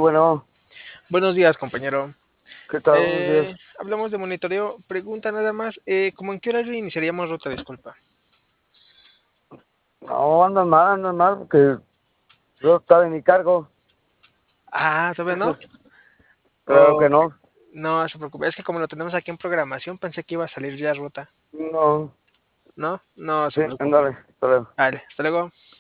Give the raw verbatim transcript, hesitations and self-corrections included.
bueno. Buenos días, compañero. ¿Qué tal? Buenos Eh, días. hablamos de monitoreo. Pregunta nada más, eh, ¿cómo en qué horario iniciaríamos ruta? Disculpa. No, andan mal, andan mal, porque yo estaba en mi cargo. Ah, ¿todavía no? Entonces, creo que Ok. no. No se preocupe, es que como lo tenemos aquí en programación, pensé que iba a salir ya ruta. No. ¿No? No se Sí, preocupe. ándale, hasta luego. Vale, hasta luego.